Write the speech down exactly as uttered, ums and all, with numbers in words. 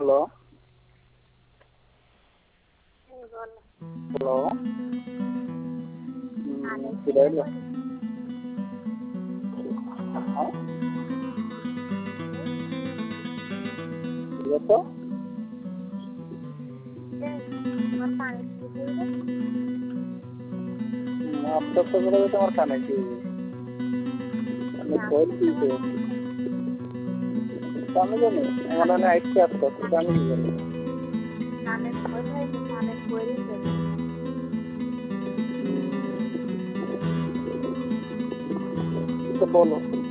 Hello হুম, বলো। Hello কানে হুম, ধরে কিরাইলো বলি। হ্যাঁ হুম, ঠিক আছে এই, তোমার কানে কি হইলো? আস্তে আস্তে করে তোমার কানে কি আমি তুমি কই আস্তে আস্তে দিয়েছি কথা বলছো। আমি জানি আমার মনে হয় আজকে আস্তে আস্তে কানে আমি কি জানি কানে ধরে হয়নি, কানে কইরি ফেলি। তো বলো